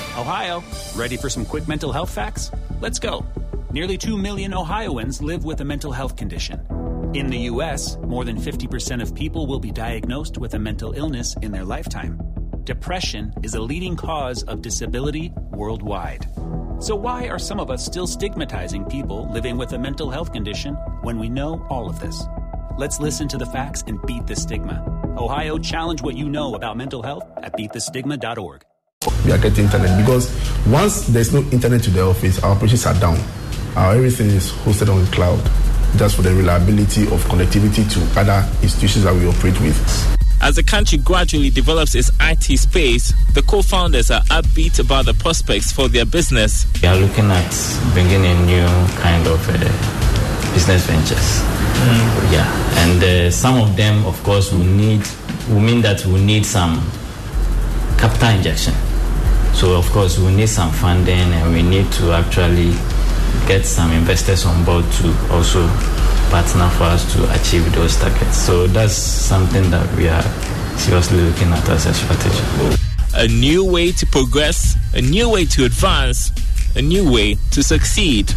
Ohio, ready for some quick mental health facts? Let's go. Nearly 2 million Ohioans live with a mental health condition. In the U.S., more than 50% of people will be diagnosed with a mental illness in their lifetime. Depression is a leading cause of disability worldwide. So why are some of us still stigmatizing people living with a mental health condition when we know all of this? Let's listen to the facts and beat the stigma. Ohio, challenge what you know about mental health at beatthestigma.org. We are getting internet because once there's no internet to the office, our operations are down. Everything is hosted on the cloud, just for the reliability of connectivity to other institutions that we operate with. As the country gradually develops its IT space, the co-founders are upbeat about the prospects for their business. We are looking at bringing in new kind of business ventures. Yeah, and some of them, of course, will mean that we'll need some capital injection. So, of course, we need some funding, and we need to actually get some investors on board to also partner for us to achieve those targets. So that's something that we are seriously looking at as a strategy. A new way to progress, a new way to advance, a new way to succeed.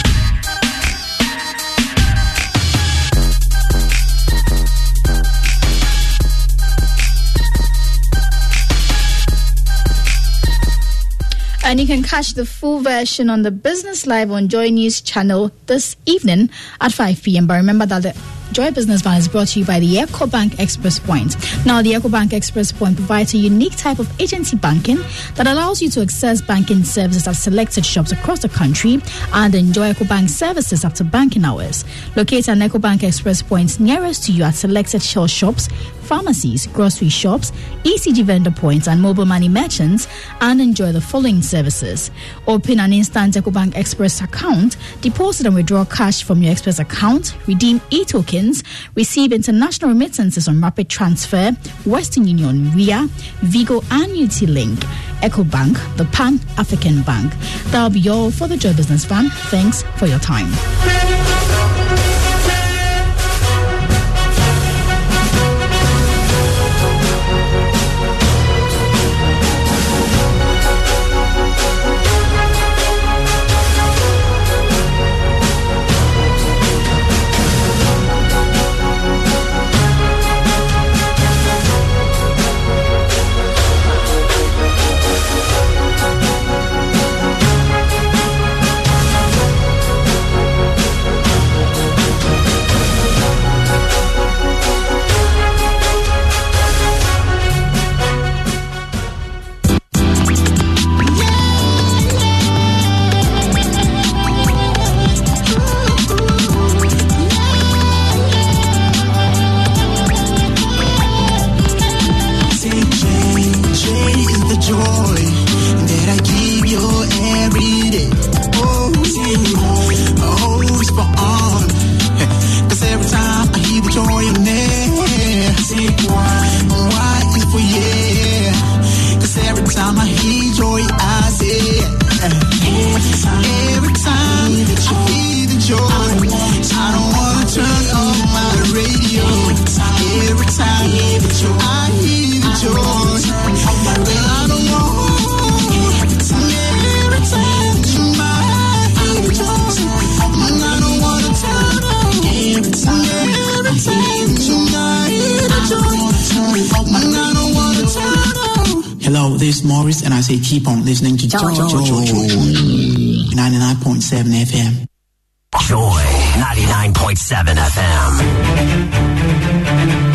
And you can catch the full version on the Business Live on Joy News channel this evening at 5 p.m. But remember that the Joy Business Van is brought to you by the EcoBank Express Point. Now, the EcoBank Express Point provides a unique type of agency banking that allows you to access banking services at selected shops across the country and enjoy EcoBank services after banking hours. Locate an EcoBank Express Point nearest to you at selected Shell shops, pharmacies, grocery shops, ECG vendor points, and mobile money merchants, and enjoy the following services. Open an instant EcoBank Express account, deposit and withdraw cash from your Express account, redeem e-tokens, receive international remittances on Rapid Transfer, Western Union, RIA, Vigo, and UT-Link. EcoBank, the Pan-African Bank. That'll be all for the Joy Business Van. Thanks for your time. Hello, this is Morris, and I say keep on listening to Joy 99.7 FM. Joy 99.7 FM.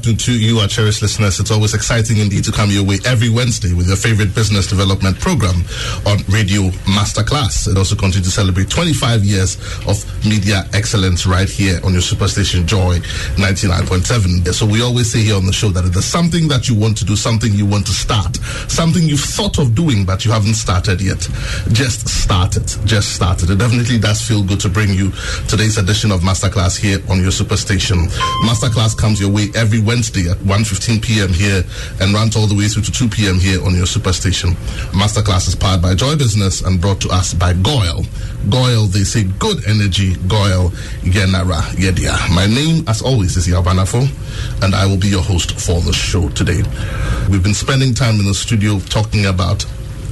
afternoon to you, our cherished listeners. It's always exciting indeed to come your way every Wednesday with your favorite business development program on Radio Masterclass. It also continues to celebrate 25 years of media excellence right here on your superstation Joy 99.7. So we always say here on the show that if there's something that you want to do, something you want to start, something you've thought of doing but you haven't started yet, just start it. Just start it. It definitely does feel good to bring you today's edition of Masterclass here on your superstation. Masterclass comes your way every Wednesday at 1:15 p.m. here and runs all the way through to 2 p.m. here on your superstation. Masterclass is powered by Joy Business and brought to us by Goyle. Goyle, they say good energy. Goyle, Yenara, Yedia. My name, as always, is Yabanafo, and I will be your host for the show today. We've been spending time in the studio talking about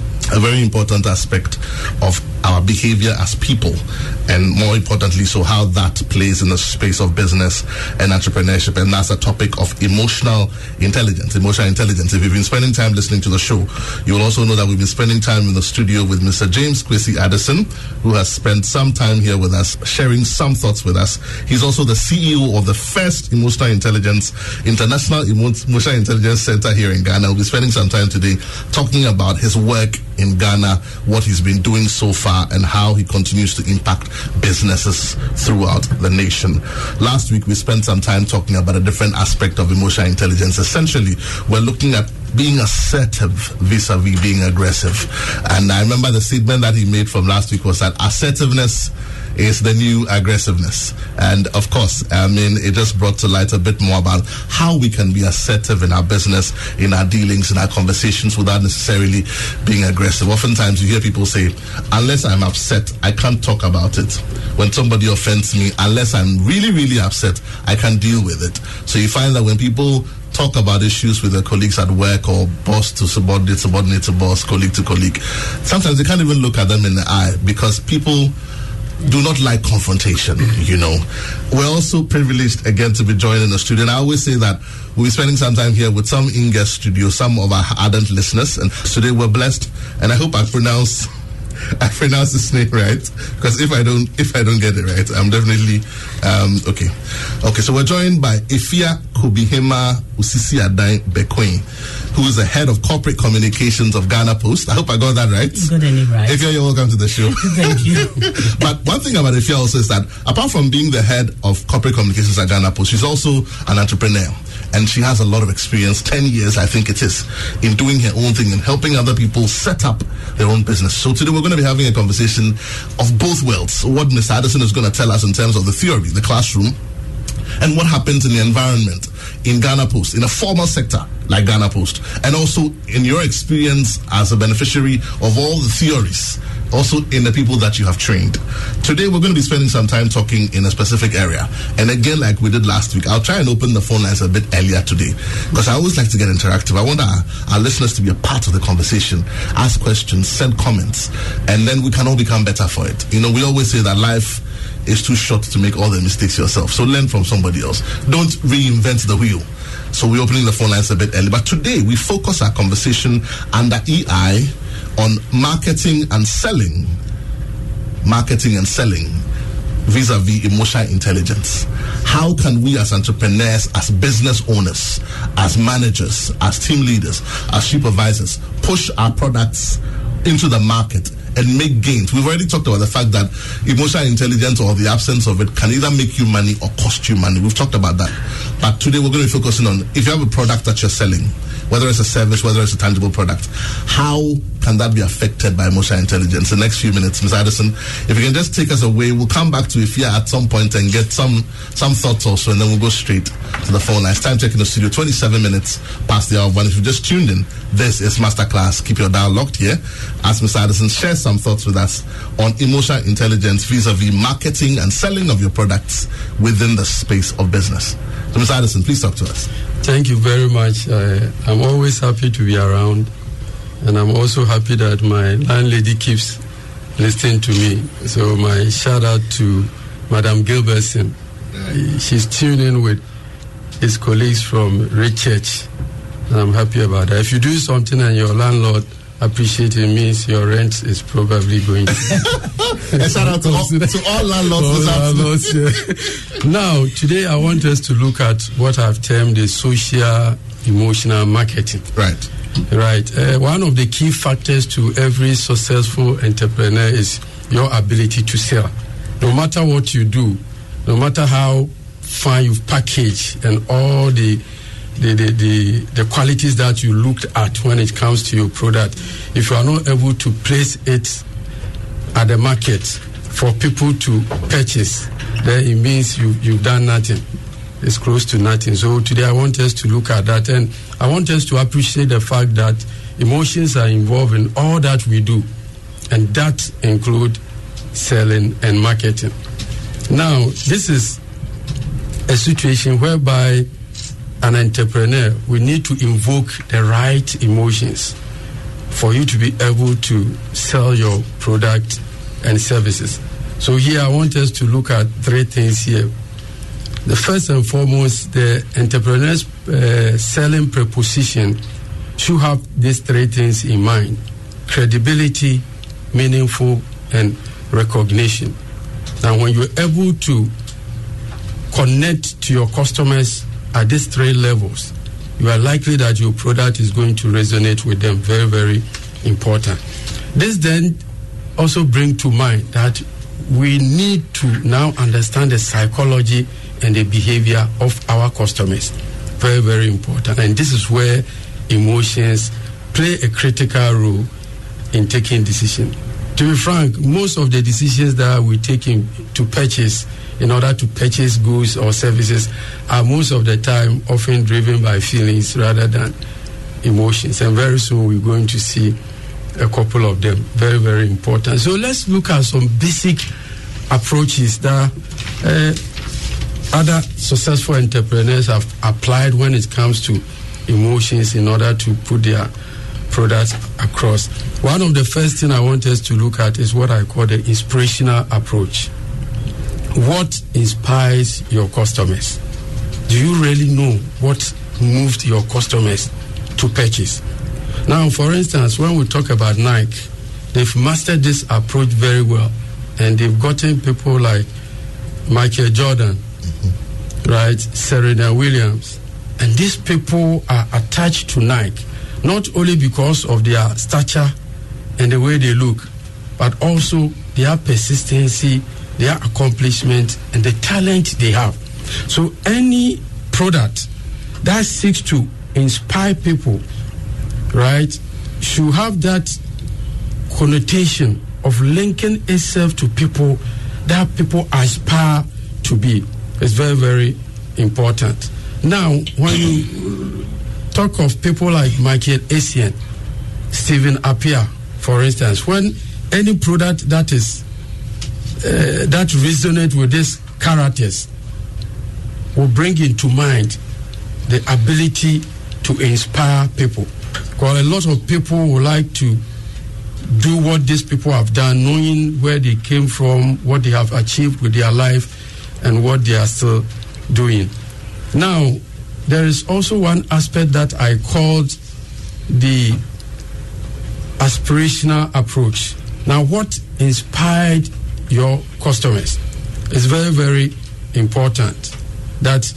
a very important aspect of our behavior as people, and more importantly, so how that plays in the space of business and entrepreneurship, and that's a topic of emotional intelligence. Emotional intelligence. If you've been spending time listening to the show, you will also know that we've been spending time in the studio with Mr. James Kwesi Addison, who has spent some time here with us, sharing some thoughts with us. He's also the CEO of the first Emotional Intelligence International Emotional Intelligence Center here in Ghana. We'll be spending some time today talking about his work in Ghana, what he's been doing so far, and how he continues to impact businesses throughout the nation. Last week, we spent some time talking about a different aspect of emotional intelligence. Essentially, we're looking at being assertive vis-a-vis being aggressive. And I remember the statement that he made from last week was that assertiveness is the new aggressiveness. And of course, it just brought to light a bit more about how we can be assertive in our business, in our dealings, in our conversations without necessarily being aggressive. Oftentimes you hear people say, unless I'm upset, I can't talk about it. When somebody offends me, unless I'm really, really upset, I can deal with it. So you find that when people talk about issues with their colleagues at work, or boss to subordinate, subordinate to boss, colleague to colleague, sometimes they can't even look at them in the eye because people do not like confrontation, you know. We're also privileged again to be joined in the studio. And I always say that we'll be spending some time here with some in-guest studio, some of our ardent listeners. And today we're blessed, and I hope I pronounce this name right, because if I don't get it right, I'm definitely okay. So we're joined by Efia Kobihema Usisi Adai Bekwin, who is the head of corporate communications of Ghana Post. I hope I got that right. Got any right. Efia, you're welcome to the show. Thank you. But one thing about Efia also is that apart from being the head of corporate communications at Ghana Post, she's also an entrepreneur. And she has a lot of experience, 10 years, I think it is, in doing her own thing and helping other people set up their own business. So today we're going to be having a conversation of both worlds. What Ms. Addison is going to tell us in terms of the theory, the classroom, and what happens in the environment in Ghana Post, in a formal sector like Ghana Post, and also in your experience as a beneficiary of all the theories, also in the people that you have trained. Today we're going to be spending some time talking in a specific area, and again, like we did last week, I'll try and open the phone lines a bit earlier today, because I always like to get interactive. I want our listeners to be a part of the conversation, ask questions, send comments, and then we can all become better for it. You know, we always say that life is too short to make all the mistakes yourself, so learn from somebody else. Don't reinvent the wheel. So we're opening the phone lines a bit early, but today we focus our conversation under EI on marketing and selling vis-a-vis emotional intelligence. How can we as entrepreneurs, as business owners, as managers, as team leaders, as supervisors, push our products into the market and make gains? We've already talked about the fact that emotional intelligence, or the absence of it, can either make you money or cost you money. We've talked about that. But today we're going to be focusing on, if you have a product that you're selling, whether it's a service, whether it's a tangible product, how can that be affected by emotional intelligence? The next few minutes, Ms. Addison, if you can just take us away, we'll come back to Ifya at some point and get some thoughts also, and then we'll go straight to the phone lines. Time check in the studio, 27 minutes past the hour of 1. If you just tuned in, this is Masterclass. Keep your dial locked here as Ms. Addison shares some thoughts with us on emotional intelligence vis-a-vis marketing and selling of your products within the space of business. So, Ms. Addison, please talk to us. Thank you very much. I'm always happy to be around, and I'm also happy that my landlady keeps listening to me. So my shout out to Madam Gilbertson. She's tuning with his colleagues from Rich Church, and I'm happy about that. If you do something and your landlord appreciating means your rent is probably going to. And shout out to all landlords. Now, today I want us to look at what I've termed the social emotional marketing. Right. One of the key factors to every successful entrepreneur is your ability to sell. No matter what you do, no matter how fine you've packaged and all the qualities that you looked at when it comes to your product, if you are not able to place it at the market for people to purchase, then it means you've done nothing. It's close to nothing. So today I want us to look at that, and I want us to appreciate the fact that emotions are involved in all that we do, and that include selling and marketing. Now, this is a situation whereby an entrepreneur will need to invoke the right emotions for you to be able to sell your product and services. So here I want us to look at three things here. The first and foremost, the entrepreneur's selling proposition should have these three things in mind: credibility, meaningful, and recognition. Now, when you're able to connect to your customers at these three levels, you are likely that your product is going to resonate with them. Very, very important. This then also brings to mind that we need to now understand the psychology and the behavior of our customers. Very, very important. And this is where emotions play a critical role in taking decisions. To be frank, most of the decisions that we take to purchase in order to purchase goods or services are most of the time often driven by feelings rather than emotions. And very soon we're going to see a couple of them. Very, very important. So let's look at some basic approaches that other successful entrepreneurs have applied when it comes to emotions in order to put their products across. One of the first things I want us to look at is what I call the inspirational approach. What inspires your customers? Do you really know what moved your customers to purchase? Now, for instance, when we talk about Nike, they've mastered this approach very well, and they've gotten people like Michael Jordan, right, Serena Williams, and these people are attached to Nike, not only because of their stature and the way they look, but also their persistency, their accomplishment, and the talent they have. So any product that seeks to inspire people, right, should have that connotation of linking itself to people that people aspire to be. It's very, very important. Now, when you talk of people like Michael Essien, Stephen Appiah, for instance, when any product that is that resonates with these characters will bring into mind the ability to inspire people. Because a lot of people would like to do what these people have done, knowing where they came from, what they have achieved with their life, and what they are still doing. Now, there is also one aspect that I called the aspirational approach. Now, what inspired your customers? It's very, very important that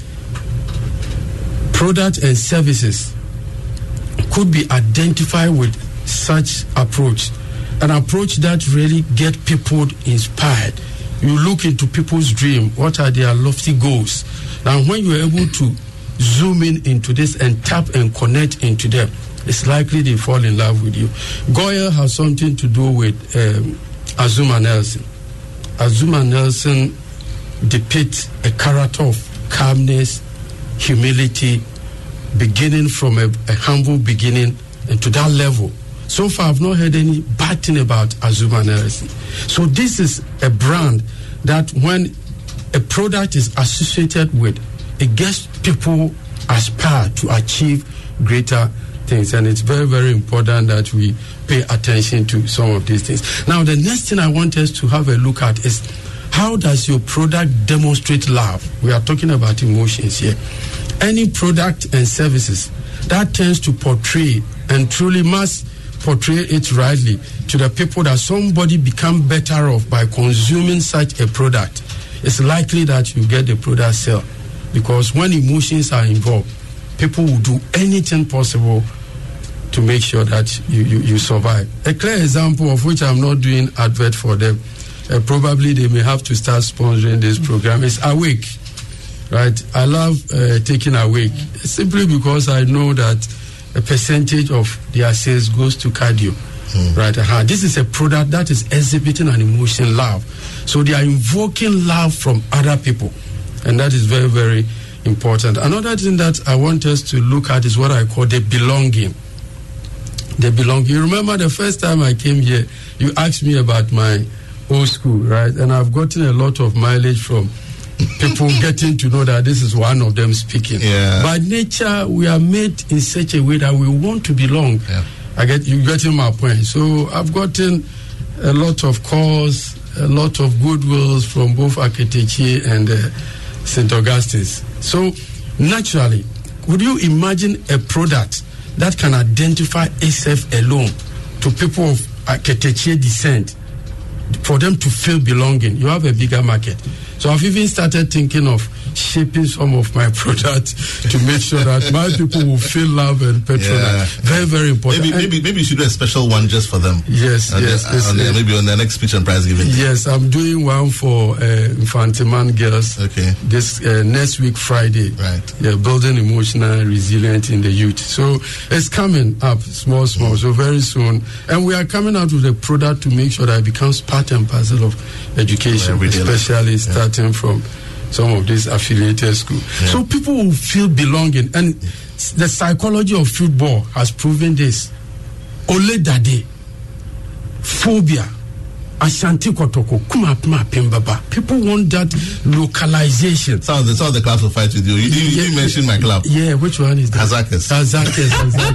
products and services could be identified with such approach, an approach that really get people inspired. You look into people's dream, what are their lofty goals? Now, when you're able to zoom into this and tap and connect into them, it's likely they fall in love with you. Goya has something to do with Azumah Nelson. Azumah Nelson depicts a character of calmness, humility, beginning from a humble beginning and to that level. So far, I've not heard any bad thing about Azumah Nelson. So this is a brand that when a product is associated with, it gets people aspire to achieve greater things. And it's very, very important that we pay attention to some of these things. Now, the next thing I want us to have a look at is how does your product demonstrate love? We are talking about emotions here. Any product and services that tends to portray and truly must portray it rightly to the people that somebody become better off by consuming such a product, it's likely that you get the product sell. Because when emotions are involved, people will do anything possible to make sure that you survive. A clear example of which I'm not doing advert for them, probably they may have to start sponsoring this program, is Awake. Right? I love taking Awake simply because I know that a percentage of their sales goes to cardio. Right? This is a product that is exhibiting an emotion, love. So they are invoking love from other people. And that is very, very important. Another thing that I want us to look at is what I call the belonging. The belonging. You remember the first time I came here, you asked me about my old school, right? And I've gotten a lot of mileage from people getting to know that this is one of them speaking. Yeah. By nature, we are made in such a way that we want to belong. Yeah. You getting my point. So I've gotten a lot of calls, a lot of goodwills from both Aketechi and St. Augustine's. So naturally, would you imagine a product that can identify itself alone to people of Aketechi descent, for them to feel belonging? You have a bigger market. So I've even started thinking of shaping some of my products to make sure that my people will feel love and patronage. Yeah. Very, very important. Maybe you should do a special one just for them. Yes, maybe on the next speech and prize giving. Yes, I'm doing one for Infantiman girls. Okay. This next week Friday. Right. Yeah, building emotional resilience in the youth. So it's coming up small. So very soon, and we are coming out with a product to make sure that it becomes part and parcel of education, especially starting from some of these affiliated schools. Yeah. So people will feel belonging. And the psychology of football has proven this. Ole Dade, phobia, Ashanti Kotoko, Kumapma Pembaba. People want that localization. Some of the clubs will fight with you. You mentioned my club. Yeah, which one is that? Azakes.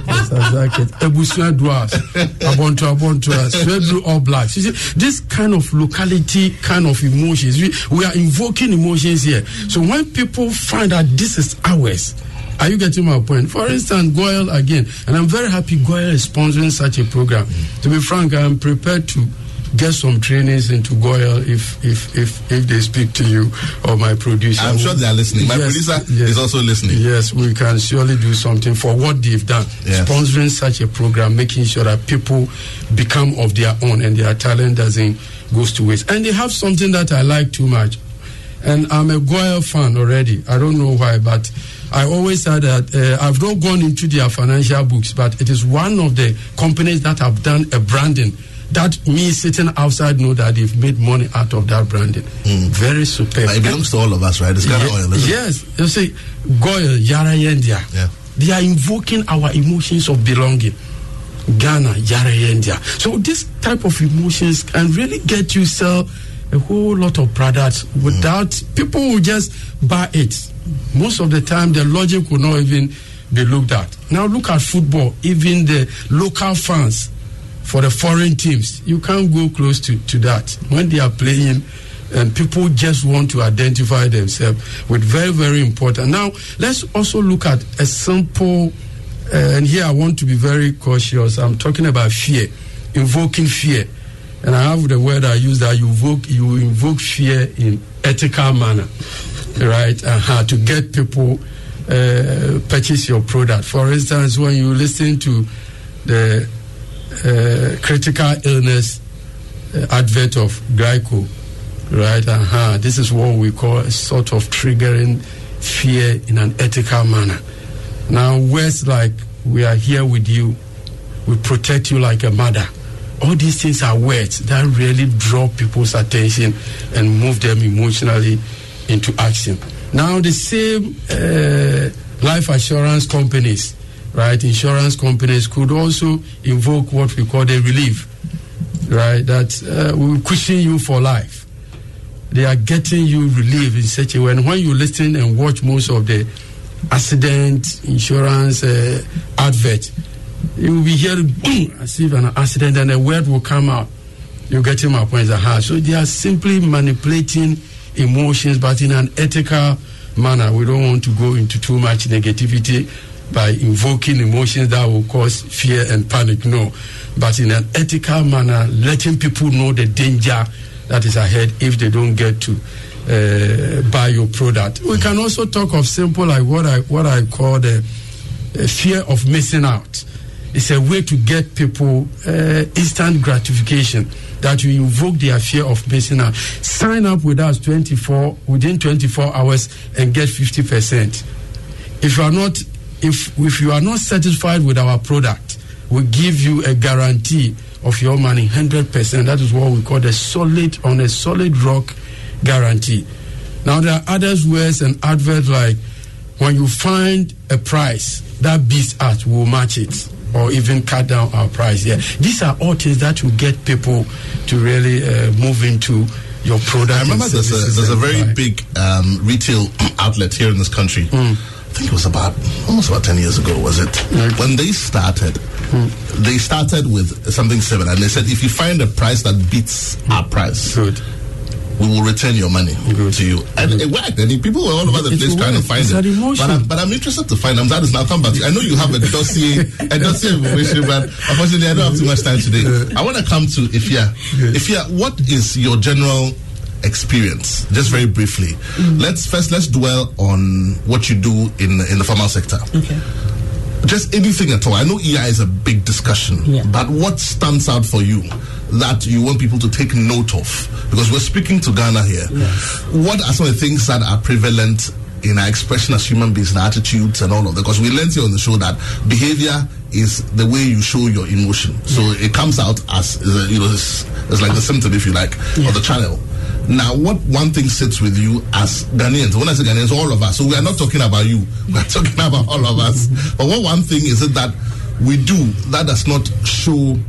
Ebusua Duas, Abontua, Swedru All Blacks. You see, this kind of locality, kind of emotions, we are invoking emotions here. So when people find that this is ours, are you getting my point? For instance, Goyle again, and I'm very happy Goyle is sponsoring such a program. To be frank, I'm prepared to get some trainings into Goyle if they speak to you or my producer. I'm sure they are listening. My producer is also listening. Yes, we can surely do something for what they've done. Yes. Sponsoring such a program, making sure that people become of their own and their talent doesn't go to waste. And they have something that I like too much. And I'm a Goyle fan already. I don't know why, but I always said that I've not gone into their financial books, but it is one of the companies that have done a branding that me sitting outside know that they've made money out of that branding. Very superb. It belongs to all of us, right? It's Ghana Oil, isn't it? Yes. You see, Goyle, Yara Yendia. Yeah. They are invoking our emotions of belonging. Ghana, Yara Yendia. So this type of emotions can really get you sell a whole lot of products without people will just buy it. Most of the time, the logic will not even be looked at. Now look at football. Even the local fans for the foreign teams, you can't go close to that. When they are playing, and people just want to identify themselves with very, very important. Now, let's also look at a simple, and here I want to be very cautious. I'm talking about fear, invoking fear. And I have the word I use that you invoke fear in ethical manner, right? To get people purchase your product. For instance, when you listen to the critical illness advert of Glyco, right? This is what we call a sort of triggering fear in an ethical manner. Now, words like "we are here with you," "we protect you like a mother," all these things are words that really draw people's attention and move them emotionally into action. Now, the same life assurance companies, right? Insurance companies could also invoke what we call the relief, right? That will cushion you for life. They are getting you relief in such a way. And when you listen and watch most of the accident insurance advert, you will be hearing boom, as if an accident, and a word will come out. You're getting my point. So they are simply manipulating emotions, but in an ethical manner. We don't want to go into too much negativity by invoking emotions that will cause fear and panic. No, but in an ethical manner, letting people know the danger that is ahead if they don't get to buy your product. We can also talk of simple, like what I call the fear of missing out. It's a way to get people instant gratification, that you invoke their fear of missing out. Sign up with us within 24 hours and get 50%. If you are not satisfied with our product, we give you a guarantee of your money, 100%. That is what we call a solid rock guarantee. Now there are other ways and adverts, like when you find a price that beats us, we'll match it or even cut down our price. Yeah, these are all things that will get people to really move into your product. I remember there's a very big retail outlet here in this country. I think it was almost about 10 years ago, was it? When they started, they started with something similar, and they said, if you find a price that beats our price, we will return your money to you. And it worked. And people were all over the place trying to find it. But I'm interested to find them. That is now come back. I know you have a dossier information, but unfortunately I don't have too much time today. I want to come to Ifya. Ifya, what is your general experience, just very briefly? Let's dwell on what you do in the formal sector. Okay. Just anything at all. I know EI is a big discussion, but what stands out for you that you want people to take note of? Because we're speaking to Ghana here. Yes. What are some of the things that are prevalent in our expression as human beings, and attitudes and all of that? Because we learned here on the show that behavior is the way you show your emotion. So it comes out as, it's like the symptom, if you like, or the channel. Now, what one thing sits with you as Ghanaians? When I say Ghanaians, all of us. So we are not talking about you. We are talking about all of us. But what one thing is it that we do that does not show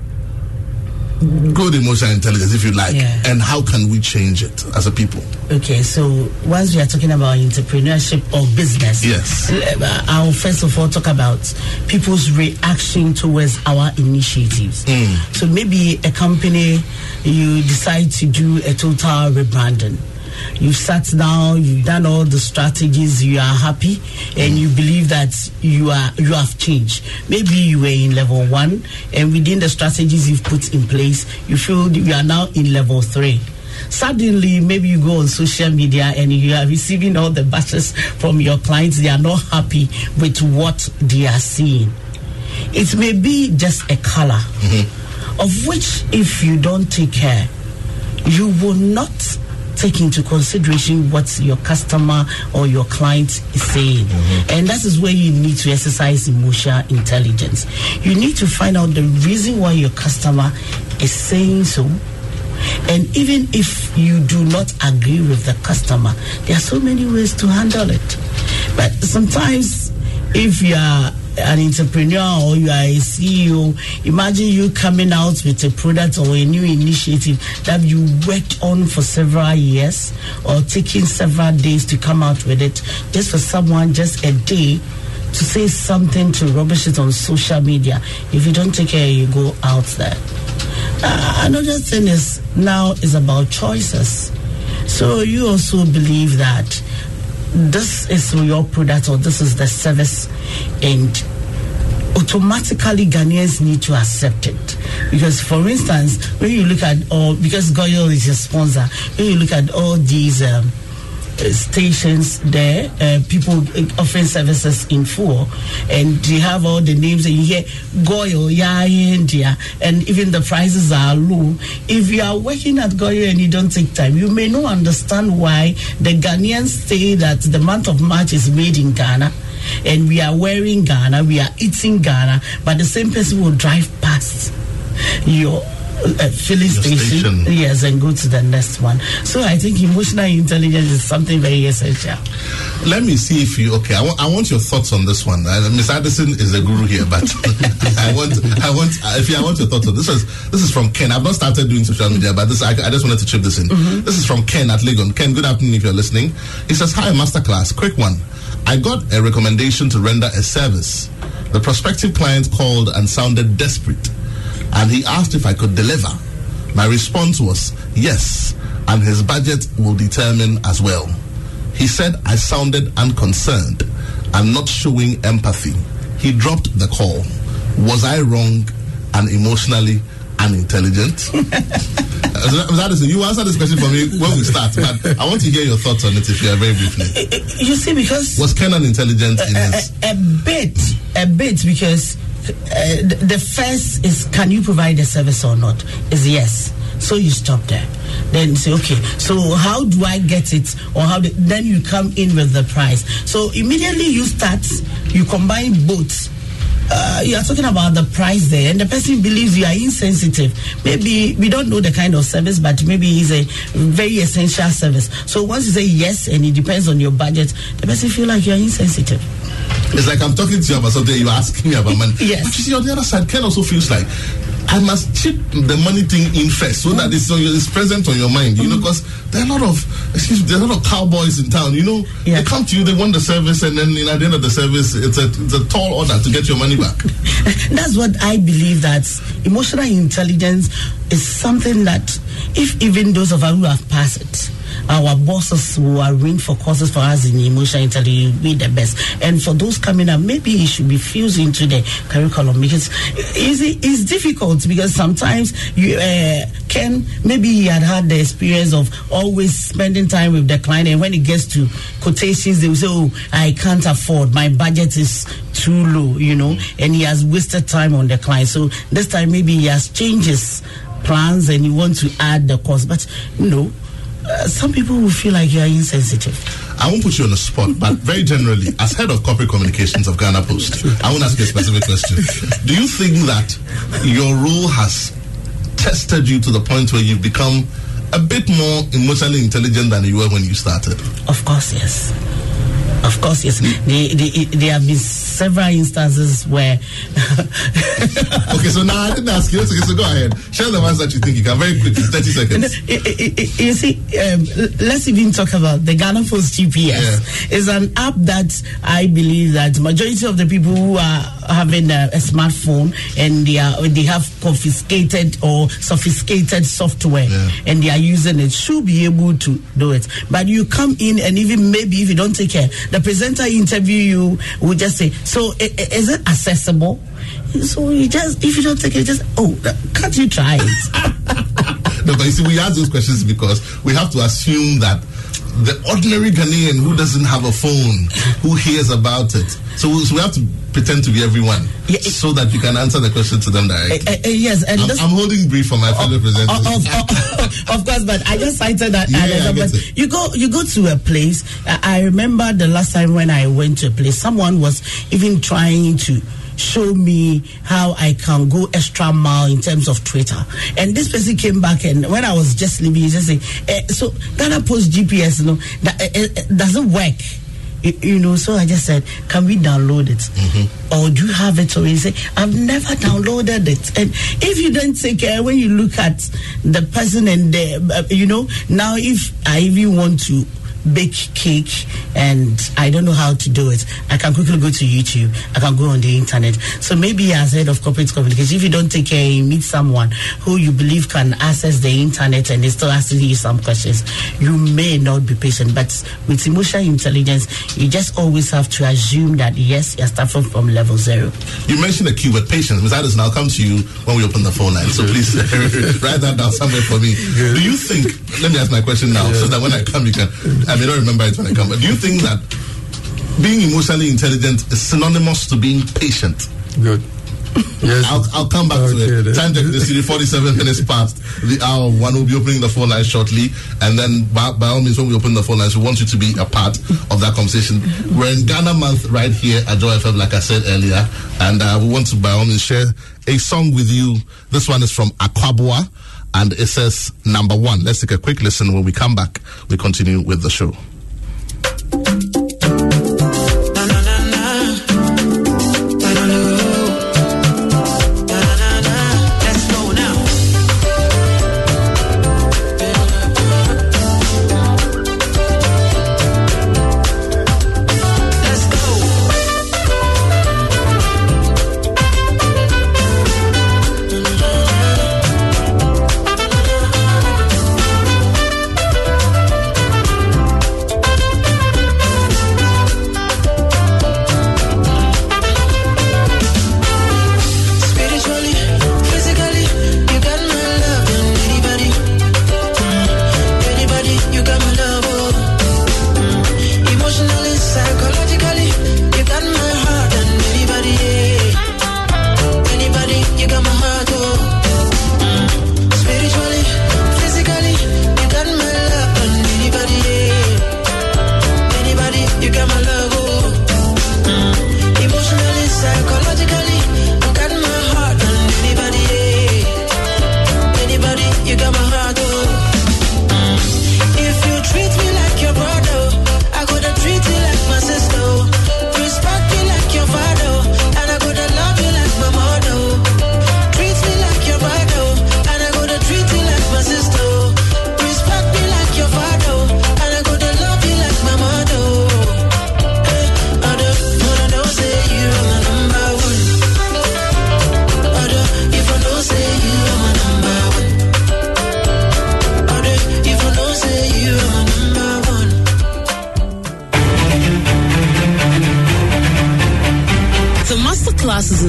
good emotional intelligence, if you like, and how can we change it as a people? Okay, so once we are talking about entrepreneurship or business, I'll first of all talk about people's reaction towards our initiatives. So maybe a company, you decide to do a total rebranding. You've sat down, you've done all the strategies, you are happy, and you believe that you have changed. Maybe you were in level 1, and within the strategies you've put in place, you feel you are now in level 3. Suddenly, maybe you go on social media and you are receiving all the bashes from your clients. They are not happy with what they are seeing. It may be just a color, of which if you don't take care, you will not take into consideration what your customer or your client is saying. And that is where you need to exercise emotional intelligence. You need to find out the reason why your customer is saying so. And even if you do not agree with the customer, there are so many ways to handle it. But sometimes, if you are an entrepreneur or you are a CEO, imagine you coming out with a product or a new initiative that you worked on for several years, or taking several days to come out with it, just for someone just a day to say something to rubbish it on social media. If you don't take care, you go out there. Another thing is now is about choices. So you also believe that this is your product or this is the service, and automatically Ghanaians need to accept it. Because for instance, when you look at because Goyo is your sponsor, when you look at all these stations there, people offering services in full, and they have all the names, and you hear Goyo, India, and even the prices are low. If you are working at Goyo and you don't take time, you may not understand why the Ghanaians say that the month of March is made in Ghana, and we are wearing Ghana, we are eating Ghana, but the same person will drive past your filling station, yes, and go to the next one. So I think emotional intelligence is something very essential. Let me see if you I want your thoughts on this one. Ms. Addison is the guru here, but I want your thoughts on this. This is from Ken. I've not started doing social media, but I just wanted to chip this in. This is from Ken at Legon. Ken, good afternoon if you're listening. He says, hi, Masterclass. Quick one. I got a recommendation to render a service. The prospective client called and sounded desperate, and he asked if I could deliver. My response was yes, and his budget will determine as well. He said I sounded unconcerned and not showing empathy. he dropped the call. Was I wrong and emotionally unintelligent? You answer this question for me when we start, but I want to hear your thoughts on it if you are very briefly. You see, because was Kenan intelligent in his... A bit, because the first is, can you provide the service or not? Is yes. So you stop there. Then say, okay, so how do I get it? Or then you come in with the price. So immediately you combine both. You are talking about the price there, and the person believes you are insensitive. Maybe we don't know the kind of service, but maybe it's a very essential service. So once you say yes, and it depends on your budget, the person feel like you are insensitive. It's like I'm talking to you about something, you're asking me about money. Yes. But you see, on the other side, Ken also feels like I must chip the money thing in first so that it's present on your mind, you know, because there are a lot of cowboys in town, you know. They come to you, they want the service, and then at the end of the service, it's a tall order to get your money back. That's what I believe, that emotional intelligence is something that if even those of us who have passed it, our bosses who are arranged for courses for us in emotional intelligence will be the best. And for those coming up, maybe it should be fused into the curriculum, because it's difficult, because sometimes maybe he had the experience of always spending time with the client, and when it gets to quotations, they will say, oh, I can't afford, my budget is too low, you know, and he has wasted time on the client. So this time maybe he has changed his plans and he wants to add the cost, but some people will feel like you are insensitive. I won't put you on the spot, but very generally, as head of corporate communications of Ghana Post, I want to ask you a specific question. Do you think that your role has tested you to the point where you've become a bit more emotionally intelligent than you were when you started? Of course, yes. Of course, yes. There have been several instances where... Okay, so now I didn't ask you. Okay, so go ahead. Share the ones that you think you can. Very quickly, 30 seconds. You see, let's even talk about the Ghana Post GPS. Yeah. It's an app that I believe that majority of the people who are having a smartphone and they have confiscated or sophisticated software, and they are using it, should be able to do it. But you come in, and even maybe if you don't take care, the presenter interview you will just say, so is it accessible? So if you don't take it, can't you try it? No, but you see, we ask those questions because we have to assume that the ordinary Ghanaian who doesn't have a phone, who hears about it, so we have to pretend to be everyone, so that you can answer the question to them directly. Yes, and I'm holding brief for my fellow presenters. Of course, but I just cited that. You go to a place. I remember the last time when I went to a place, someone was even trying to show me how I can go extra mile in terms of Twitter. And this person came back, and when I was just leaving, he just said, so Ghana Post GPS, that doesn't work. So I just said, can we download it? Or do you have it? So he said, I've never downloaded it. And if you don't take care, when you look at the person and now if I even want to bake cake and I don't know how to do it, I can quickly go to YouTube, I can go on the internet. So maybe as head of corporate communication, if you don't take care, you meet someone who you believe can access the internet and they still asking you some questions, you may not be patient. But with emotional intelligence, you just always have to assume that yes, you're starting from level 0. You mentioned the keyword patience. Ms. Addison, I'll come to you when we open the phone line, so please write that down somewhere for me. Do you think, let me ask my question now, so that when I come you can, I may not remember it when I come, but do you think that being emotionally intelligent is synonymous to being patient? Good. Yes. I'll come back to it. Time check the city, 47 minutes past the hour. One will be opening the phone line shortly, and then by all means, when we open the phone lines, we want you to be a part of that conversation. We're in Ghana Month right here at Joy FM, like I said earlier, and we want to by all means share a song with you. This one is from Akwabua, and it says Number One. Let's take a quick listen. When we come back, we continue with the show.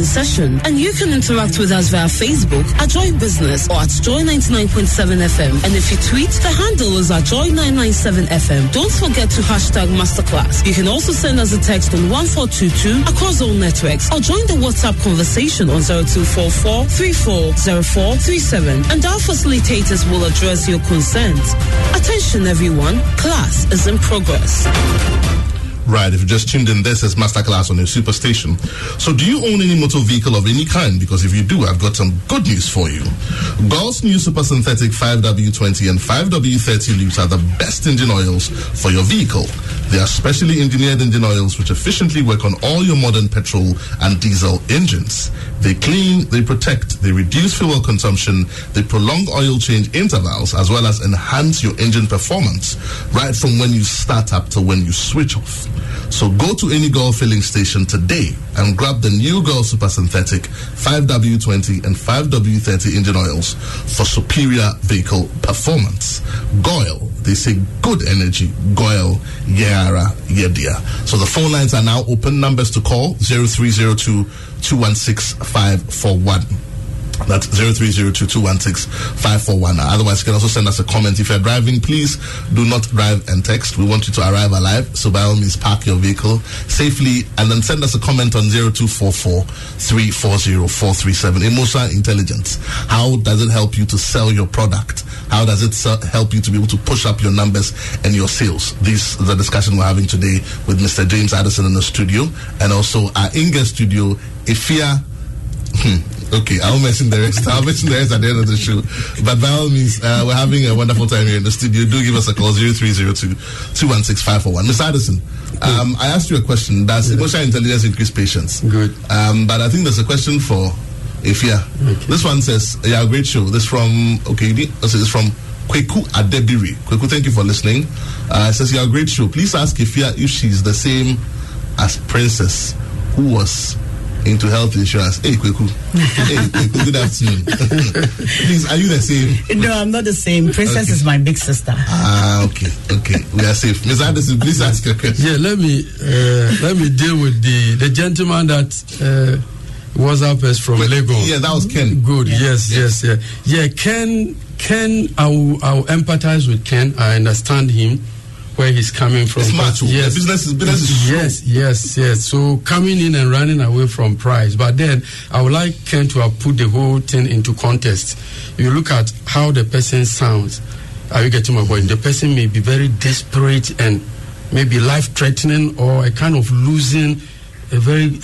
session. And you can interact with us via Facebook at Joy Business or at Joy 99.7 FM. And if you tweet, the handle is at Joy 997 FM. Don't forget to hashtag Masterclass. You can also send us a text on 1422 across all networks or join the WhatsApp conversation on 0244 340437. And our facilitators will address your concerns. Attention everyone, class is in progress. Right, if you just tuned in, this is Masterclass on your Superstation. So do you own any motor vehicle of any kind? Because if you do, I've got some good news for you. Gold's new Super Synthetic 5W20 and 5W30 lubes are the best engine oils for your vehicle. They are specially engineered engine oils which efficiently work on all your modern petrol and diesel engines. They clean, they protect, they reduce fuel consumption, they prolong oil change intervals, as well as enhance your engine performance, right from when you start up to when you switch off. So go to any Gold filling station today and grab the new Gold Super Synthetic 5W20 and 5W30 engine oils for superior vehicle performance. Goil, they say good energy. Goil, Yara, Yedia. So the phone lines are now open. Numbers to call 0302 216 541. That's 0302-216-541. Otherwise, you can also send us a comment. If you're driving, please do not drive and text. We want you to arrive alive. So by all means, park your vehicle safely and then send us a comment on 0244-340-437. Emotional intelligence. How does it help you to sell your product? How does it help you to be able to push up your numbers and your sales? This is the discussion we're having today with Mr. James Addison in the studio, and also our in-guest studio, Ifia. Okay, I'll mention the rest. I'll mention the rest at the end of the show. But by all means, we're having a wonderful time here in the studio. Do give us a call, 0302-216-541. Mr. Addison, I asked you a question. Does emotional intelligence increase patience? Good. But I think there's a question for Ifia. Okay. This one says, yeah, great show. This from, this is from Kweku Adebiri. Kweku, thank you for listening. It says, yeah, great show. Please ask Ifia if she's the same as Princess, who was into health insurance. Hey, Kweku. Hey, Kweku, good afternoon. Please, are you the same? No, I'm not the same. Princess is my big sister. Okay. We are safe. Ms. Addison, please ask your question. Yeah, let me deal with the gentleman that was up as from Lagos. Yeah, that was Ken. Good. Yes. Yeah, Ken, I'll empathize with Ken. I understand him, where he's coming from. It's macho. Yes. The business is yes. So coming in and running away from price. But then I would like Ken to have put the whole thing into context. You look at how the person sounds. Are you getting my point? The person may be very desperate and maybe life-threatening, or a kind of losing a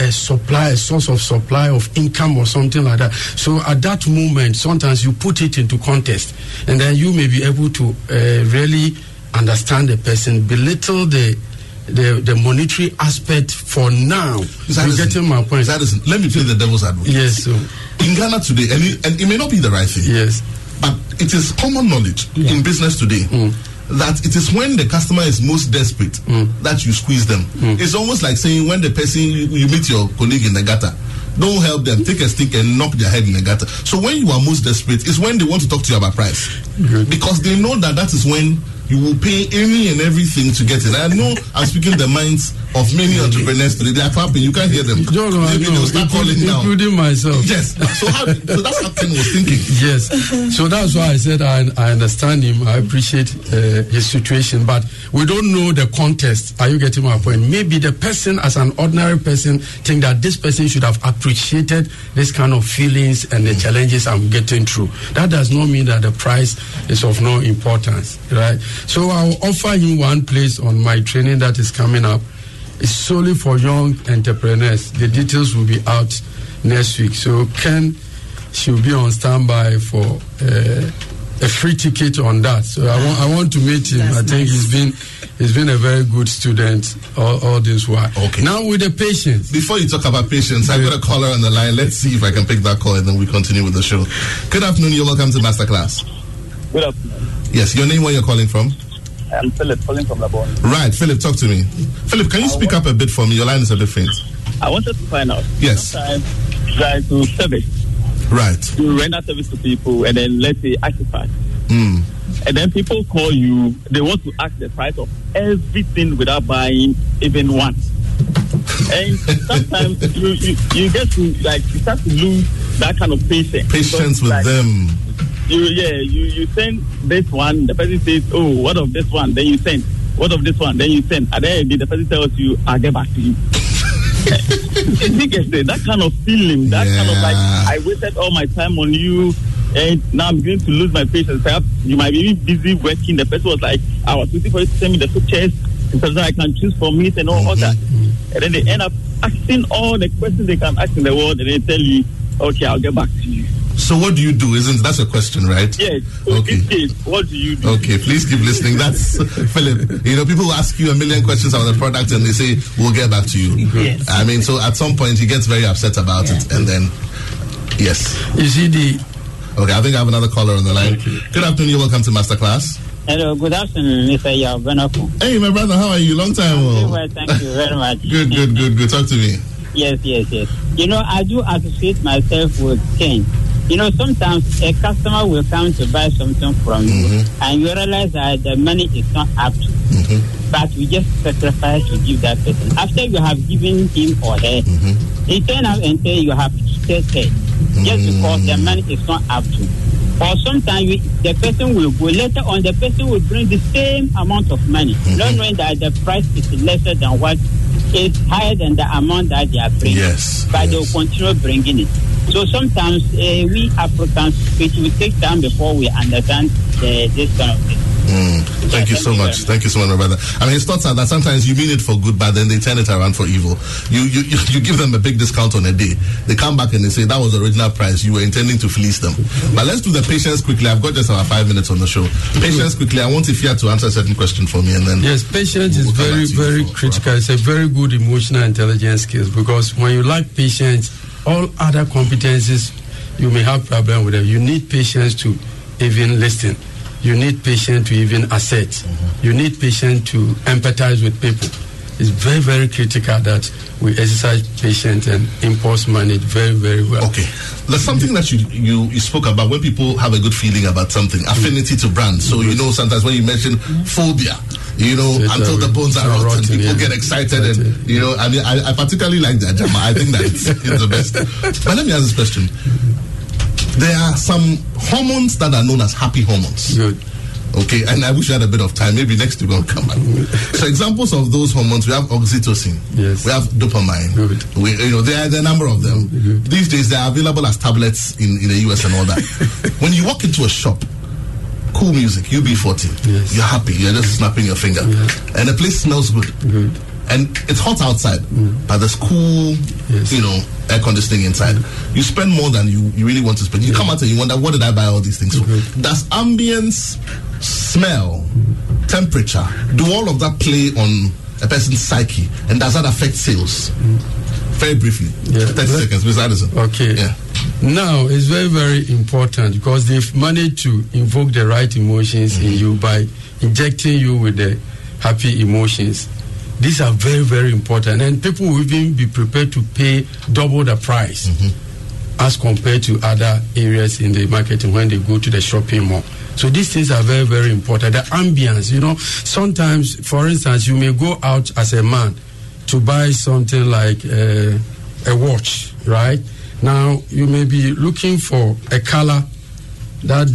source of supply of income or something like that. So at that moment, sometimes you put it into context, and then you may be able to really understand the person, belittle the monetary aspect for now. You're getting my point. Let me play the devil's advocate. Yes. So in Ghana today, and it may not be the right thing. Yes. But it is common knowledge in business today that it is when the customer is most desperate that you squeeze them. It's almost like saying when the person you meet your colleague in the gutter, don't help them, take a stick and knock their head in the gutter. So when you are most desperate is when they want to talk to you about price. Good. Because they know that is when you will pay any and everything to get it. I know I'm speaking the minds of many entrepreneurs today. They are clapping. You can't hear them. No, they'll start calling now. Including myself. Yes. So that's how Ken was thinking. Yes. So that's why I said I understand him. I appreciate his situation. But we don't know the context. Are you getting my point? Maybe the person, as an ordinary person, think that this person should have appreciated this kind of feelings and the challenges I'm getting through. That does not mean that the price is of no importance, right? So I'll offer him one place on my training that is coming up. It's solely for young entrepreneurs. The details will be out next week. So Ken should be on standby for a free ticket on that. So I want to meet him. That's I think he's been a very good student all this while. Okay. Now with the patients. Before you talk about patients, I've got a caller on the line. Let's see if I can pick that call and then we continue with the show. Good afternoon. You're welcome to Masterclass. Good afternoon. Yes, your name, where you're calling from? I'm Philip, calling from Labon. Right, Philip, talk to me. Philip, can you speak up a bit for me? Your line is a bit faint. I wanted to find out. Yes. Sometimes try to service. Right. You render service to people and then let's say occupy. And then people call you, they want to ask the price of everything without buying even once. And sometimes you get to you start to lose that kind of patience. Patience with them. You send this one, the person says, oh, what of this one? Then you send. What of this one? Then you send. And then the person tells you, I'll get back to you. That kind of feeling, that kind of I wasted all my time on you, and now I'm going to lose my patience. Perhaps you might be busy working. The person was like, I was waiting for you to send me the pictures so that I can choose from it and all that. And then they end up asking all the questions they can ask in the world, and they tell you, okay, I'll get back to you. So what do you do? That's a question, right? Yes. So okay. In this case, what do you do? Okay, please keep listening. That's Philip. People ask you a million questions about the product and they say, we'll get back to you. Yes. I mean, so at some point he gets very upset about it, and then, yes. You see Okay, I think I have another caller on the line. Okay. Good afternoon, you're welcome to Masterclass. Hello, good afternoon, Mr. Yabenako. Hey, my brother, how are you? Long time. Well, thank you very much. Good. Talk to me. Yes. I do associate myself with Ken. Sometimes a customer will come to buy something from you, and you realize that the money is not up to. But we just sacrifice to give that person. After you have given him or her, they turn out and say you have cheated her just because the money is not up to. Or sometimes the person will go later on, the person will bring the same amount of money, not knowing that the price is lesser than what is higher than the amount that they are bringing. Yes. But they will continue bringing it. So sometimes we Africans, it will take time before we understand this kind of thing. Thank you so much. Thank you so much, my brother. I mean, his thoughts are that sometimes you mean it for good, but then they turn it around for evil. You give them a big discount on a day. They come back and they say that was the original price. You were intending to fleece them. But let's do the patience quickly. I've got just about 5 minutes on the show. Patience quickly. I want Ifya to answer a certain question for me, and then yes, patience is very, very critical. It's a very good emotional intelligence skills, because when you lack patience, all other competencies you may have problem with them. You need patience to even listen. You need patience to even assert. You need patience to empathize with people. It's very, very critical that we exercise patience and impulse manage very, very well. Okay. There's something that you spoke about when people have a good feeling about something, affinity to brands. So, sometimes when you mention phobia, until the bones are rotten, people get excited. And, I mean, I particularly like that, Jama. I think that it's the best. But let me ask this question. There are some hormones that are known as happy hormones. Good. Okay, and I wish I had a bit of time. Maybe next week we'll come back. So examples of those hormones, we have oxytocin. Yes. We have dopamine. Good. There are a number of them. Good. These days they are available as tablets in the US and all that. When you walk into a shop, cool music, UB40, yes. You're happy, you're just snapping your finger. Yes. And the place smells good. Good. And it's hot outside, but there's cool, yes. Air conditioning inside. You spend more than you really want to spend. You come out and you wonder, what did I buy all these things for? Does ambience, smell, temperature, do all of that play on a person's psyche? And does that affect sales? Very briefly, 30 seconds, Mr. Addison. Okay. Yeah. Now, it's very, very important because they've managed to invoke the right emotions in you by injecting you with the happy emotions. These are very, very important, and people will even be prepared to pay double the price as compared to other areas in the marketing when they go to the shopping mall. So these things are very, very important. The ambience, sometimes, for instance, you may go out as a man to buy something like a watch, right? Now, you may be looking for a color that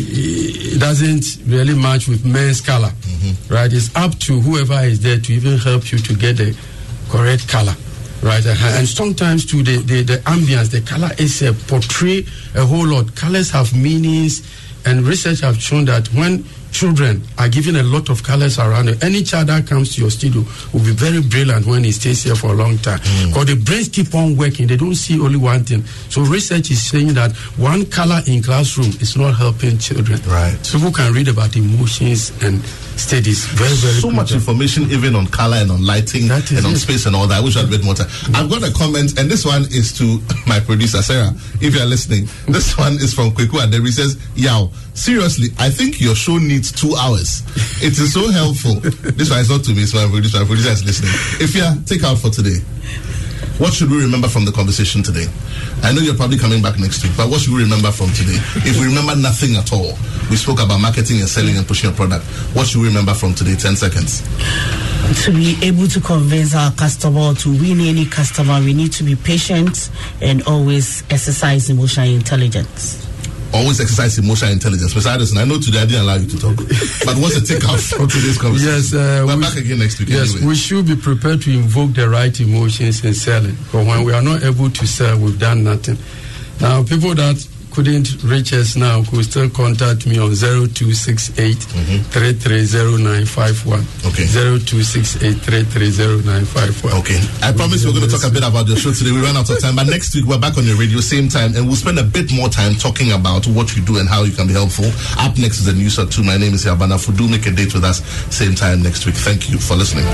doesn't really match with men's color, right? It's up to whoever is there to even help you to get the correct color, right? And sometimes too, the ambience, the color is portray a whole lot. Colors have meanings, and research have shown that when children are given a lot of colors around it, any child that comes to your studio will be very brilliant when he stays here for a long time. Because the brains keep on working. They don't see only one thing. So research is saying that one color in classroom is not helping children. Right. People can read about emotions and studies. Very, very so much information even on color and on lighting and on space and all that. I wish I had a bit more time. I've got a comment, and this one is to my producer, Sarah, if you're listening. This one is from Kweku Aderi. Says, Yao, seriously, I think your show needs 2 hours. It is so helpful. This one is not to me, it's my producer. My producer is listening. If you take out for today, what should we remember from the conversation today? I know you're probably coming back next week, but what should we remember from today? If we remember nothing at all, we spoke about marketing and selling and pushing a product. What should we remember from today? 10 seconds. To be able to convince our customer, to win any customer, we need to be patient and always exercise emotional intelligence. Always exercise emotional intelligence. Mr. Addison, I know today I didn't allow you to talk, but what's the takeout from today's conversation? Yes, we're back again next week. Yes, anyway. We should be prepared to invoke the right emotions in selling. But when we are not able to sell, we've done nothing. Now, people that couldn't reach us now could still contact me on 0268 330951. Okay. 0268 330951. Okay. I promise we're going to talk a bit about your show today. We ran out of time, but next week we're back on your radio, same time, and we'll spend a bit more time talking about what you do and how you can be helpful. Up next is the news at 2. My name is Yabana Fudu. Make a date with us, same time next week. Thank you for listening.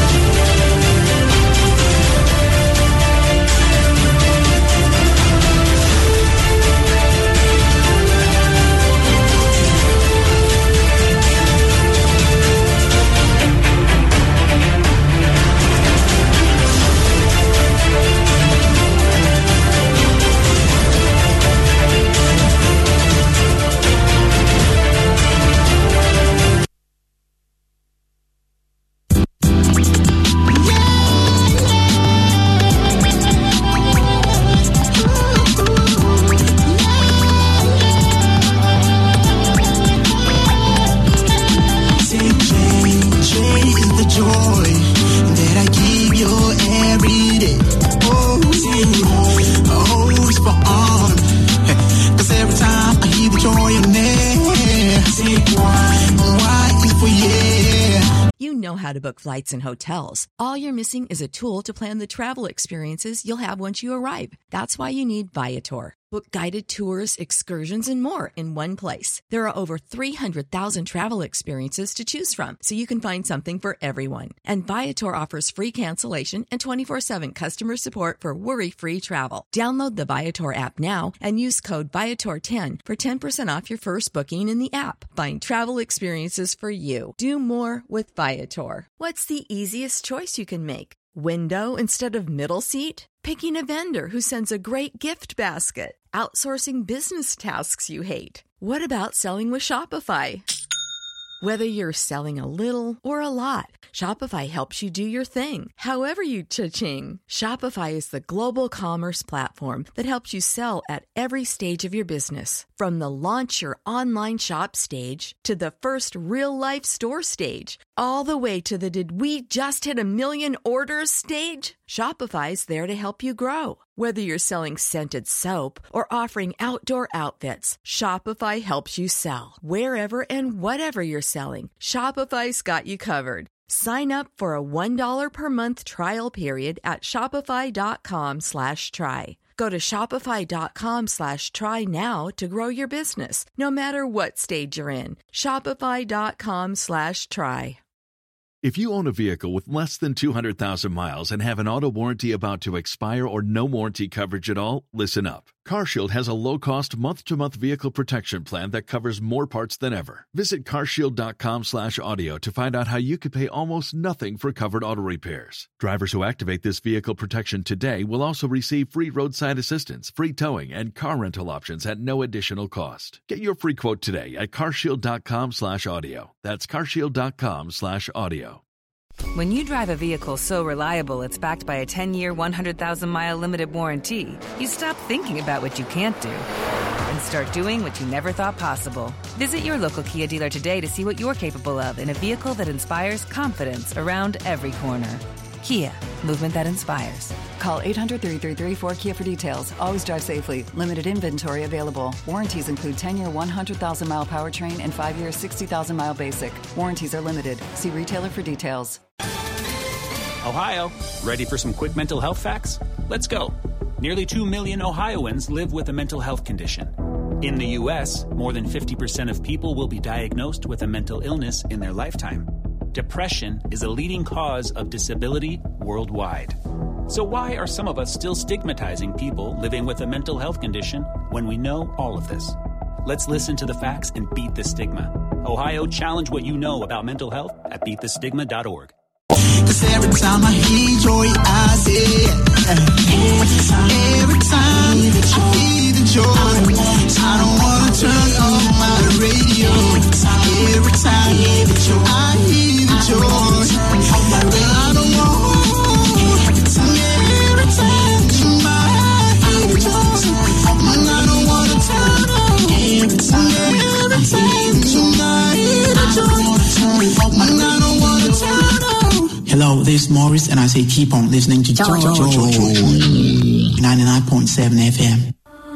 Flights and hotels. All you're missing is a tool to plan the travel experiences you'll have once you arrive. That's why you need Viator. Book guided tours, excursions, and more in one place. There are over 300,000 travel experiences to choose from, so you can find something for everyone. And Viator offers free cancellation and 24/7 customer support for worry-free travel. Download the Viator app now and use code Viator10 for 10% off your first booking in the app. Find travel experiences for you. Do more with Viator. What's the easiest choice you can make? Window instead of middle seat? Picking a vendor who sends a great gift basket? Outsourcing business tasks you hate? What about selling with Shopify? Whether you're selling a little or a lot, Shopify helps you do your thing, however you cha-ching. Shopify is the global commerce platform that helps you sell at every stage of your business. From the launch your online shop stage to the first real-life store stage, all the way to the did we just hit 1 million orders stage. Shopify's there to help you grow. Whether you're selling scented soap or offering outdoor outfits, Shopify helps you sell. Wherever and whatever you're selling, Shopify's got you covered. Sign up for a $1 per month trial period at shopify.com/try. Go to shopify.com/try now to grow your business, no matter what stage you're in. Shopify.com/try. If you own a vehicle with less than 200,000 miles and have an auto warranty about to expire or no warranty coverage at all, listen up. CarShield has a low-cost month-to-month vehicle protection plan that covers more parts than ever. Visit carshield.com/audio to find out how you could pay almost nothing for covered auto repairs. Drivers who activate this vehicle protection today will also receive free roadside assistance, free towing, and car rental options at no additional cost. Get your free quote today at carshield.com/audio. That's carshield.com/audio. When you drive a vehicle so reliable it's backed by a 10-year, 100,000-mile limited warranty, you stop thinking about what you can't do and start doing what you never thought possible. Visit your local Kia dealer today to see what you're capable of in a vehicle that inspires confidence around every corner. Kia, movement that inspires. Call 800-333-4KIA for details. Always drive safely. Limited inventory available. Warranties include 10-year 100,000-mile powertrain and 5-year 60,000-mile basic. Warranties are limited. See retailer for details. Ohio, ready for some quick mental health facts? Let's go. Nearly 2 million Ohioans live with a mental health condition. In the U.S., more than 50% of people will be diagnosed with a mental illness in their lifetime. Depression is a leading cause of disability worldwide. So why are some of us still stigmatizing people living with a mental health condition when we know all of this? Let's listen to the facts and beat the stigma. Ohio, challenge what you know about mental health at beatthestigma.org. 'Cause every time I hear joy, I say every time I hear the joy, I don't wanna turn off my radio. Every time I hear the joy, Hello, this is Morris, and I say keep on listening to Joy 99.7 FM.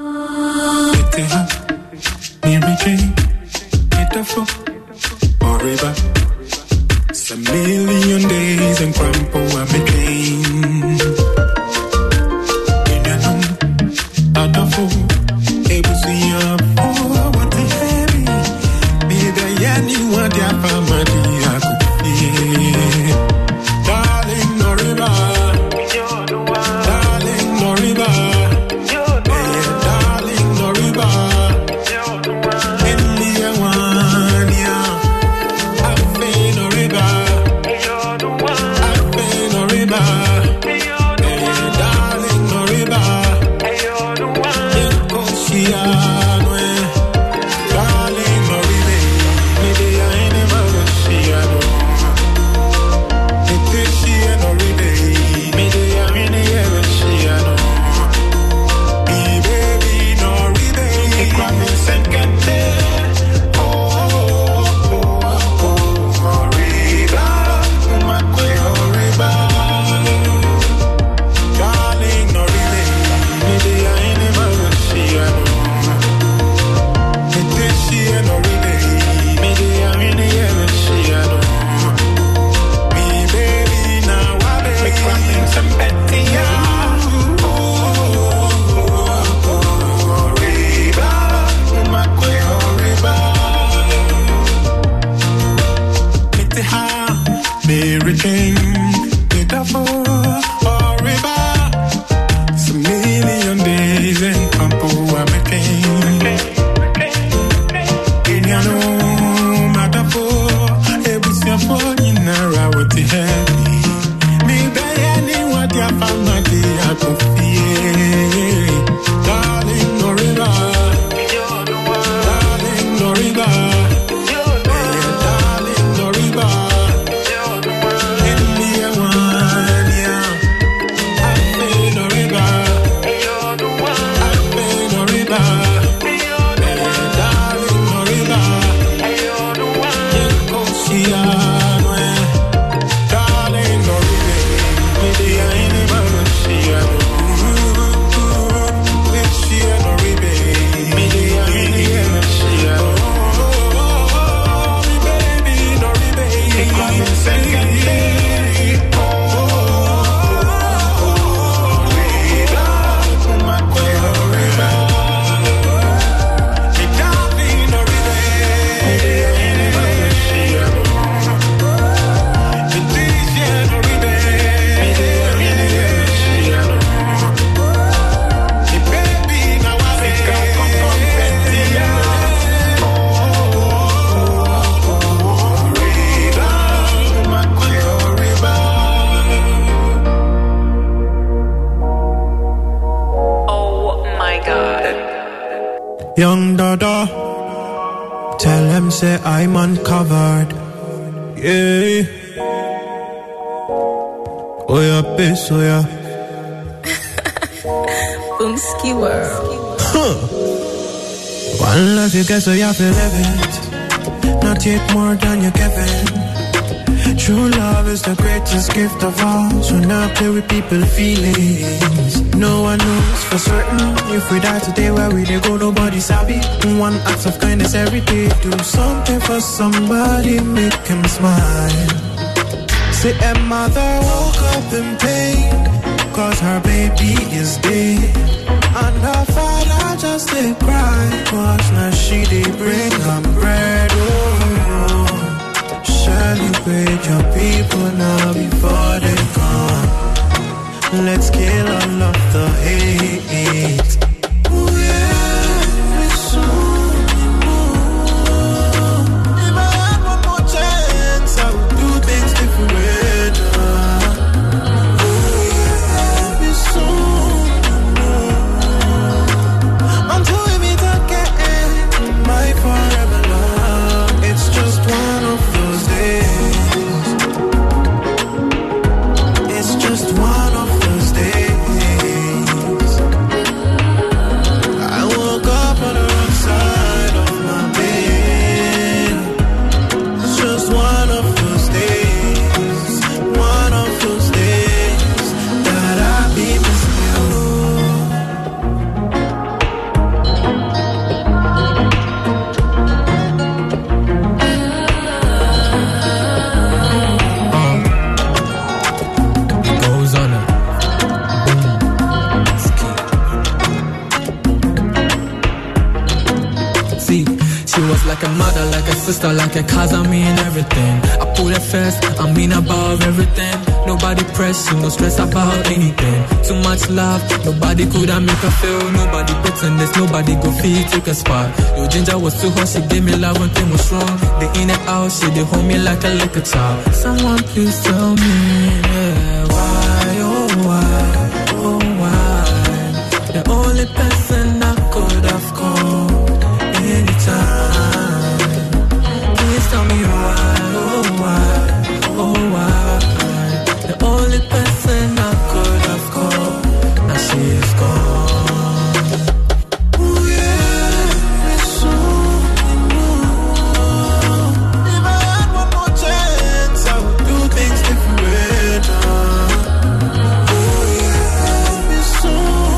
It's a million days and crampo I'm making. Young Dada, tell him say I'm uncovered. Yeah. Oh yeah, piss, oh yeah. Boomski world. Huh. One love you guess so you feel it. Not take more than you given. True love is the greatest gift of all. So now play with people's feelings. No one knows for certain if we die today, where we they go, nobody sabi. One act of kindness every day. Do something for somebody, make him smile. Say a mother woke up in pain, cause her baby is dead. And her father just did cry, cause now she did bring her bread. Oh, celebrate your people now before they come. Let's kill all of the hate. Ooh, yeah, it's soon, you know. If I had one more chance, I would do things different. Ooh, yeah, it's soon, you know. Until we meet again, my forever love. It's just one of those days. It's just one of those days. She was like a mother, like a sister, like a cousin, me and everything. I put her first, I mean above everything. Nobody pressure, no stress about anything. Too much love, nobody could have make her feel. Nobody bitterness, nobody go feel take a spot. Your ginger was too hot, she gave me love when things was wrong. The in and out, she they hold me like a little child. Someone please tell me, yeah, why, oh why? The only person I could have called anytime. Please tell me why, oh why? The only person I could have called, now she is gone. Ooh yeah, it's so if I had one more chance, I would do things different. Ooh yeah, it's so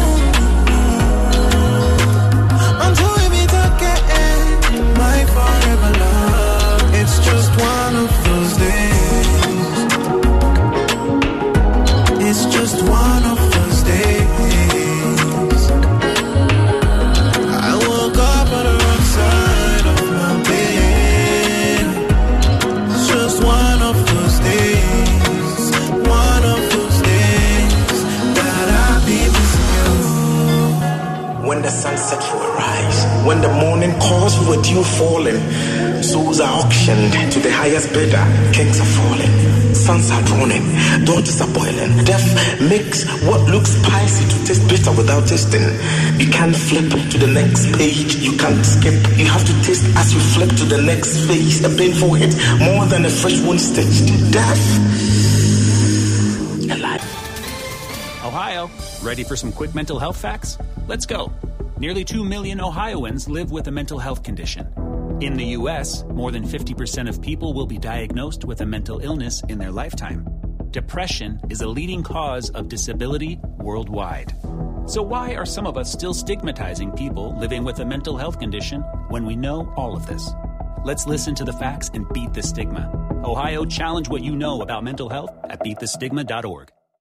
until we meet again, my forever love. It's just one of those days. It's just one of those days. I woke up on the wrong side of my bed. It's just one of those days. One of those days that I'll be missing you. When the sunset will rise, when the morning calls for a dew falling, souls are auctioned to the highest bidder, kings are falling. Suns are drowning, daughters are boiling. Death makes what looks spicy to taste bitter without tasting. You can't flip to the next page, you can't skip. You have to taste as you flip to the next phase. A painful hit, more than a fresh wound stitched. Death. Alive. Ohio, ready for some quick mental health facts? Let's go. Nearly 2 million Ohioans live with a mental health condition. In the U.S., more than 50% of people will be diagnosed with a mental illness in their lifetime. Depression is a leading cause of disability worldwide. So why are some of us still stigmatizing people living with a mental health condition when we know all of this? Let's listen to the facts and beat the stigma. Ohio, challenge what you know about mental health at beatthestigma.org.